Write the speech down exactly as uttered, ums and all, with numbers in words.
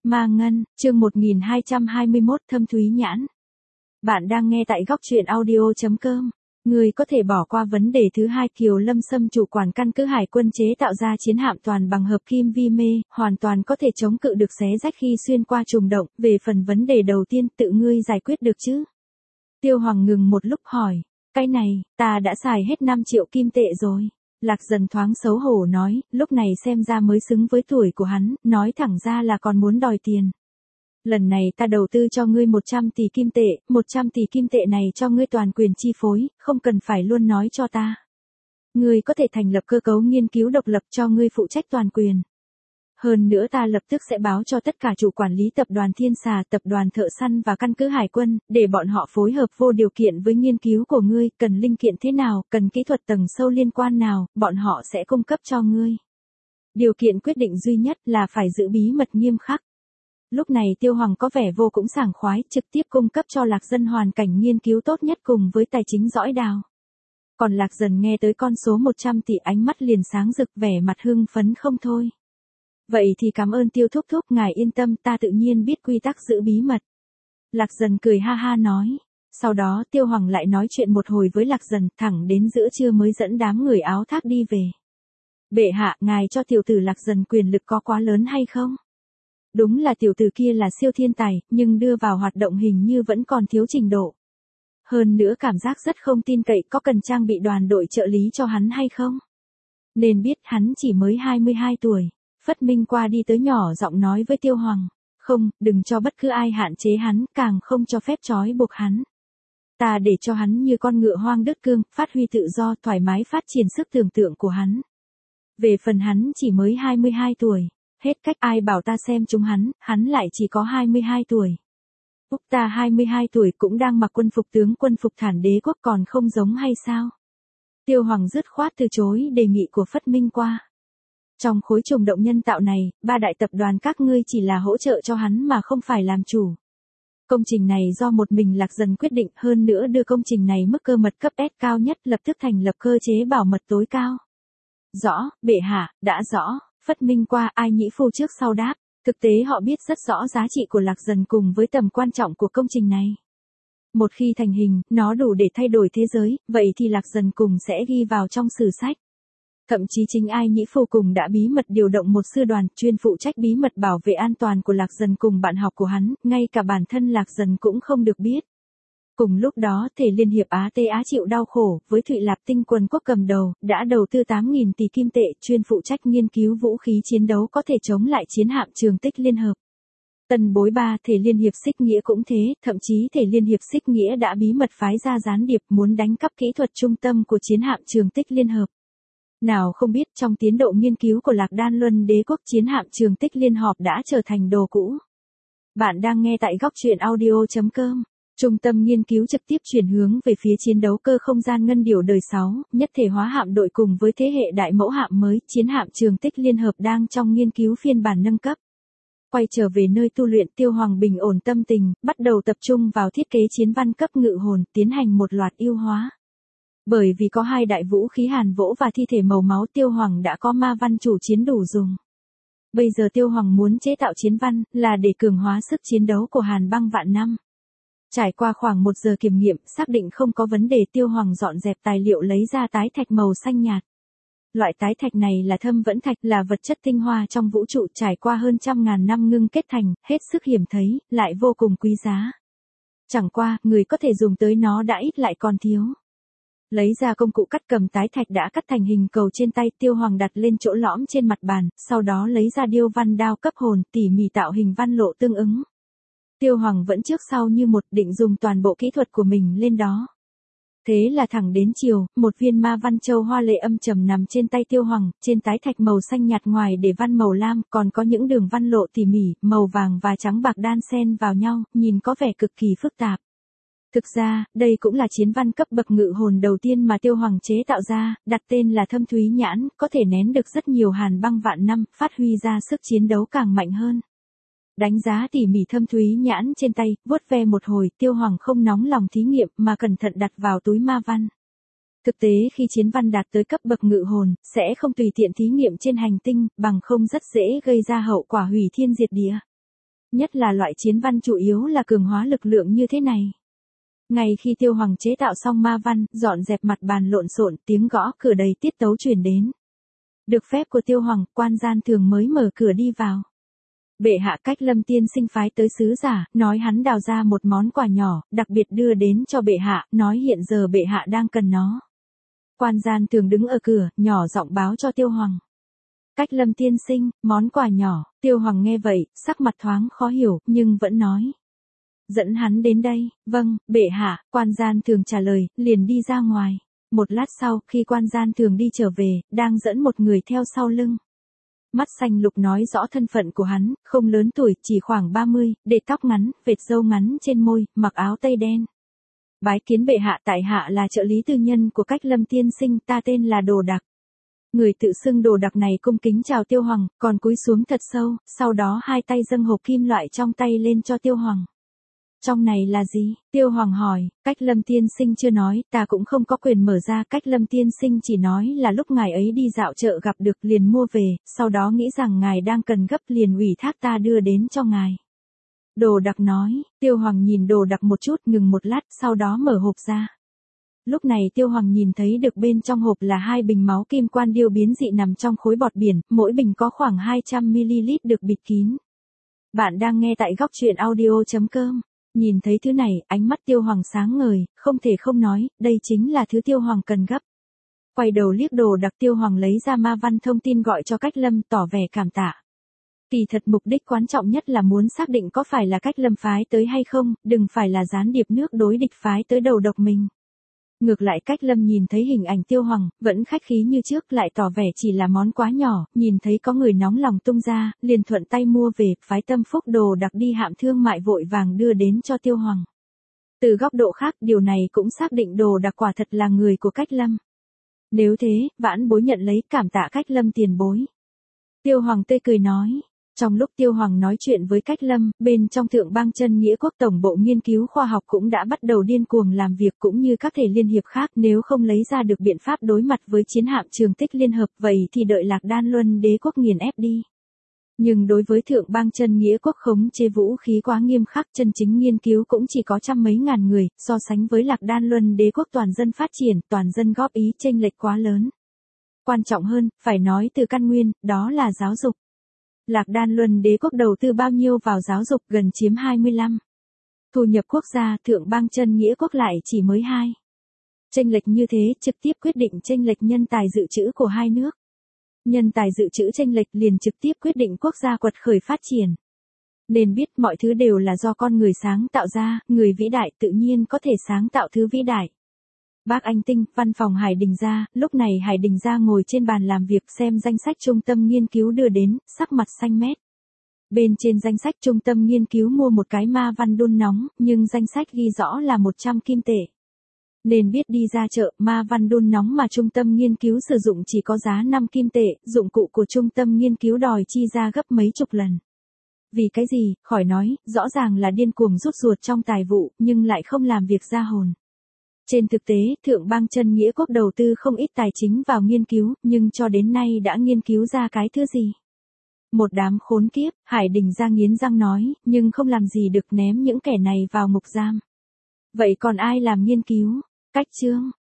Ma Ngân, chương một nghìn hai trăm hai mươi mốt Thâm Thúy Nhãn. Bạn đang nghe tại góc truyện audio.com. Người có thể bỏ qua vấn đề thứ hai. Kiều Lâm Sâm, chủ quản căn cứ hải quân chế tạo ra chiến hạm toàn bằng hợp kim vi mê, hoàn toàn có thể chống cự được xé rách khi xuyên qua trùng động. Về phần vấn đề đầu tiên, tự ngươi giải quyết được chứ? Tiêu Hoàng ngừng một lúc hỏi. Cái này, ta đã xài hết năm triệu kim tệ rồi. Lạc Dần thoáng xấu hổ nói, lúc này xem ra mới xứng với tuổi của hắn, nói thẳng ra là còn muốn đòi tiền. Lần này ta đầu tư cho ngươi một trăm tỷ kim tệ, một trăm tỷ kim tệ này cho ngươi toàn quyền chi phối, không cần phải luôn nói cho ta. Ngươi có thể thành lập cơ cấu nghiên cứu độc lập cho ngươi phụ trách toàn quyền. Hơn nữa ta lập tức sẽ báo cho tất cả chủ quản lý tập đoàn Thiên Xà, tập đoàn Thợ Săn và căn cứ hải quân, để bọn họ phối hợp vô điều kiện với nghiên cứu của ngươi, cần linh kiện thế nào, cần kỹ thuật tầng sâu liên quan nào, bọn họ sẽ cung cấp cho ngươi. Điều kiện quyết định duy nhất là phải giữ bí mật nghiêm khắc. Lúc này Tiêu Hoàng có vẻ vô cùng sảng khoái, trực tiếp cung cấp cho Lạc Dân hoàn cảnh nghiên cứu tốt nhất cùng với tài chính dõi đào. Còn Lạc Dần nghe tới con số một trăm tỷ, ánh mắt liền sáng rực, vẻ mặt hưng phấn không thôi. Vậy thì cảm ơn Tiêu thúc thúc, ngài yên tâm, ta tự nhiên biết quy tắc giữ bí mật. Lạc Dần cười ha ha nói. Sau đó Tiêu Hoàng lại nói chuyện một hồi với Lạc Dần, thẳng đến giữa trưa mới dẫn đám người áo thác đi về. Bệ hạ, ngài cho tiểu tử Lạc Dần quyền lực có quá lớn hay không? Đúng là tiểu tử kia là siêu thiên tài, nhưng đưa vào hoạt động hình như vẫn còn thiếu trình độ. Hơn nữa cảm giác rất không tin cậy, có cần trang bị đoàn đội trợ lý cho hắn hay không? Nên biết hắn chỉ mới hai mươi hai tuổi. Phất Minh qua đi tới nhỏ giọng nói với Tiêu Hoàng. Không, đừng cho bất cứ ai hạn chế hắn, càng không cho phép trói buộc hắn. Ta để cho hắn như con ngựa hoang đứt cương, phát huy tự do, thoải mái phát triển sức tưởng tượng của hắn. Về phần hắn chỉ mới hai mươi hai tuổi. Hết cách, ai bảo ta xem chúng hắn, hắn lại chỉ có hai mươi hai tuổi. Úc, ta hai mươi hai tuổi cũng đang mặc quân phục tướng quân, phục thản đế quốc, còn không giống hay sao? Tiêu Hoàng dứt khoát từ chối đề nghị của Phất Minh qua. Trong khối trùng động nhân tạo này, ba đại tập đoàn các ngươi chỉ là hỗ trợ cho hắn mà không phải làm chủ. Công trình này do một mình Lạc Dần quyết định, hơn nữa đưa công trình này mức cơ mật cấp S cao nhất, lập tức thành lập cơ chế bảo mật tối cao. Rõ, bệ hạ, đã rõ. Phất Minh qua, ai nhĩ phu trước sau đáp. Thực tế họ biết rất rõ giá trị của Lạc Dần cùng với tầm quan trọng của công trình này. Một khi thành hình, nó đủ để thay đổi thế giới, vậy thì Lạc Dần cùng sẽ ghi vào trong sử sách. Thậm chí chính ai nhĩ phu cùng đã bí mật điều động một sư đoàn chuyên phụ trách bí mật bảo vệ an toàn của Lạc Dần cùng bạn học của hắn, ngay cả bản thân Lạc Dần cũng không được biết. Cùng lúc đó, thể Liên hiệp Á Tây Á chịu đau khổ, với Thụy Lạp Tinh Quần Quốc cầm đầu, đã đầu tư tám nghìn tỷ kim tệ, chuyên phụ trách nghiên cứu vũ khí chiến đấu có thể chống lại chiến hạm Trường Tích Liên Hợp. Tân bối ba, thể Liên hiệp Xích Nghĩa cũng thế, thậm chí thể Liên hiệp Xích Nghĩa đã bí mật phái ra gián điệp muốn đánh cắp kỹ thuật trung tâm của chiến hạm Trường Tích Liên Hợp. Nào không biết trong tiến độ nghiên cứu của Lạc Đan Luân đế quốc, chiến hạm Trường Tích Liên Hợp đã trở thành đồ cũ. Bạn đang nghe tại góc truyện audio.com. Trung tâm nghiên cứu trực tiếp chuyển hướng về phía chiến đấu cơ không gian Ngân Điểu đời sáu, nhất thể hóa hạm đội cùng với thế hệ đại mẫu hạm mới, chiến hạm Trường Tích Liên Hợp đang trong nghiên cứu phiên bản nâng cấp. Quay trở về nơi tu luyện, Tiêu Hoàng bình ổn tâm tình, bắt đầu tập trung vào thiết kế chiến văn cấp ngự hồn, tiến hành một loạt ưu hóa. Bởi vì có hai đại vũ khí hàn vỗ và thi thể màu máu, Tiêu Hoàng đã có ma văn chủ chiến đủ dùng. Bây giờ Tiêu Hoàng muốn chế tạo chiến văn, là để cường hóa sức chiến đấu của Hàn Băng Vạn Năm. Trải qua khoảng một giờ kiểm nghiệm, xác định không có vấn đề, Tiêu Hoàng dọn dẹp tài liệu lấy ra tái thạch màu xanh nhạt. Loại tái thạch này là thâm vẫn thạch, là vật chất tinh hoa trong vũ trụ, trải qua hơn trăm ngàn năm ngưng kết thành, hết sức hiếm thấy, lại vô cùng quý giá. Chẳng qua, người có thể dùng tới nó đã ít lại còn thiếu. Lấy ra công cụ cắt cầm tái thạch đã cắt thành hình cầu trên tay, Tiêu Hoàng đặt lên chỗ lõm trên mặt bàn, sau đó lấy ra điêu văn đao cấp hồn, tỉ mỉ tạo hình văn lộ tương ứng. Tiêu Hoàng vẫn trước sau như một, định dùng toàn bộ kỹ thuật của mình lên đó. Thế là thẳng đến chiều, một viên ma văn châu hoa lệ âm trầm nằm trên tay Tiêu Hoàng, trên tái thạch màu xanh nhạt ngoài để văn màu lam, còn có những đường văn lộ tỉ mỉ, màu vàng và trắng bạc đan xen vào nhau, nhìn có vẻ cực kỳ phức tạp. Thực ra, đây cũng là chiến văn cấp bậc ngự hồn đầu tiên mà Tiêu Hoàng chế tạo ra, đặt tên là Thâm Thúy Nhãn, có thể nén được rất nhiều Hàn Băng Vạn Năm, phát huy ra sức chiến đấu càng mạnh hơn. Đánh giá tỉ mỉ Thâm Thúy Nhãn trên tay, vuốt ve một hồi, Tiêu Hoàng không nóng lòng thí nghiệm mà cẩn thận đặt vào túi ma văn. Thực tế khi chiến văn đạt tới cấp bậc ngự hồn, sẽ không tùy tiện thí nghiệm trên hành tinh, bằng không rất dễ gây ra hậu quả hủy thiên diệt địa. Nhất là loại chiến văn chủ yếu là cường hóa lực lượng như thế này. Ngay khi Tiêu Hoàng chế tạo xong ma văn, dọn dẹp mặt bàn lộn xộn, tiếng gõ cửa đầy tiết tấu truyền đến. Được phép của Tiêu Hoàng, quan gian thường mới mở cửa đi vào. Bệ hạ Cách Lâm tiên sinh phái tới sứ giả, nói hắn đào ra một món quà nhỏ, đặc biệt đưa đến cho bệ hạ, nói hiện giờ bệ hạ đang cần nó. Quan gian thường đứng ở cửa, nhỏ giọng báo cho Tiêu Hoàng. Cách Lâm tiên sinh, món quà nhỏ. Tiêu Hoàng nghe vậy, sắc mặt thoáng khó hiểu, nhưng vẫn nói. Dẫn hắn đến đây. Vâng, bệ hạ. Quan gian thường trả lời, liền đi ra ngoài. Một lát sau, khi quan gian thường đi trở về, đang dẫn một người theo sau lưng. Mắt xanh lục nói rõ thân phận của hắn, không lớn tuổi, chỉ khoảng ba mươi, để tóc ngắn, vệt râu ngắn trên môi, mặc áo tây đen. Bái kiến bệ hạ, tại hạ là trợ lý tư nhân của Cách Lâm tiên sinh, ta tên là Đồ Đạc. Người tự xưng Đồ Đạc này cung kính chào Tiêu Hoàng, còn cúi xuống thật sâu, sau đó hai tay dâng hộp kim loại trong tay lên cho Tiêu Hoàng. Trong này là gì? Tiêu Hoàng hỏi. Cách Lâm tiên sinh chưa nói, ta cũng không có quyền mở ra. Cách Lâm tiên sinh chỉ nói là lúc ngài ấy đi dạo chợ gặp được liền mua về, sau đó nghĩ rằng ngài đang cần gấp liền ủy thác ta đưa đến cho ngài. Đồ Đạc nói. Tiêu Hoàng nhìn Đồ Đạc một chút, ngừng một lát, sau đó mở hộp ra. Lúc này Tiêu Hoàng nhìn thấy được bên trong hộp là hai bình máu kim quan điêu biến dị nằm trong khối bọt biển, mỗi bình có khoảng hai trăm mi li lít được bịt kín. Bạn đang nghe tại góc truyện audio chấm com. Nhìn thấy thứ này, ánh mắt Tiêu Hoàng sáng ngời, không thể không nói, đây chính là thứ Tiêu Hoàng cần gấp. Quay đầu liếc Đồ Đạc, Tiêu Hoàng lấy ra ma văn thông tin gọi cho Cách Lâm, tỏ vẻ cảm tạ. Kỳ thật mục đích quan trọng nhất là muốn xác định có phải là Cách Lâm phái tới hay không, đừng phải là gián điệp nước đối địch phái tới đầu độc mình. Ngược lại Cách Lâm nhìn thấy hình ảnh Tiêu Hoàng, vẫn khách khí như trước, lại tỏ vẻ chỉ là món quá nhỏ, nhìn thấy có người nóng lòng tung ra, liền thuận tay mua về, phái Tâm Phúc Đồ Đạc đi hạm thương mại vội vàng đưa đến cho Tiêu Hoàng. Từ góc độ khác, điều này cũng xác định Đồ Đạc quả thật là người của Cách Lâm. Nếu thế, vãn bối nhận lấy, cảm tạ Cách Lâm tiền bối. Tiêu Hoàng tươi cười nói. Trong lúc Tiêu Hoàng nói chuyện với Cách Lâm, bên trong Thượng Bang Chân Nghĩa Quốc Tổng bộ Nghiên cứu Khoa học cũng đã bắt đầu điên cuồng làm việc, cũng như các thể liên hiệp khác, nếu không lấy ra được biện pháp đối mặt với chiến hạm Trường Tích Liên Hợp, vậy thì đợi Lạc Đan Luân Đế Quốc nghiền ép đi. Nhưng đối với Thượng Bang Chân Nghĩa Quốc khống chế vũ khí quá nghiêm khắc, chân chính nghiên cứu cũng chỉ có trăm mấy ngàn người, so sánh với Lạc Đan Luân Đế Quốc toàn dân phát triển, toàn dân góp ý, chênh lệch quá lớn. Quan trọng hơn, phải nói từ căn nguyên, đó là giáo dục. Lạc Đan Luân Đế Quốc đầu tư bao nhiêu vào giáo dục, gần chiếm hai mươi lăm. Thu nhập quốc gia, Thượng Bang Chân Nghĩa Quốc lại chỉ mới hai. Chênh lệch như thế, trực tiếp quyết định chênh lệch nhân tài dự trữ của hai nước. Nhân tài dự trữ chênh lệch liền trực tiếp quyết định quốc gia quật khởi phát triển. Nên biết mọi thứ đều là do con người sáng tạo ra, người vĩ đại tự nhiên có thể sáng tạo thứ vĩ đại. Bác Anh Tinh, văn phòng Hải Đình Gia, lúc này Hải Đình Gia ngồi trên bàn làm việc xem danh sách trung tâm nghiên cứu đưa đến, sắc mặt xanh mét. Bên trên danh sách trung tâm nghiên cứu mua một cái ma văn đun nóng, nhưng danh sách ghi rõ là một trăm kim tệ. Nên biết đi ra chợ, ma văn đun nóng mà trung tâm nghiên cứu sử dụng chỉ có giá năm kim tệ, dụng cụ của trung tâm nghiên cứu đòi chi ra gấp mấy chục lần. Vì cái gì, khỏi nói, rõ ràng là điên cuồng rút ruột trong tài vụ, nhưng lại không làm việc ra hồn. Trên thực tế, Thượng Bang Chân Nghĩa Quốc đầu tư không ít tài chính vào nghiên cứu, nhưng cho đến nay đã nghiên cứu ra cái thứ gì? Một đám khốn kiếp, Hải Đình Gia nghiến răng nói, nhưng không làm gì được, ném những kẻ này vào ngục giam. Vậy còn ai làm nghiên cứu? Cách chương,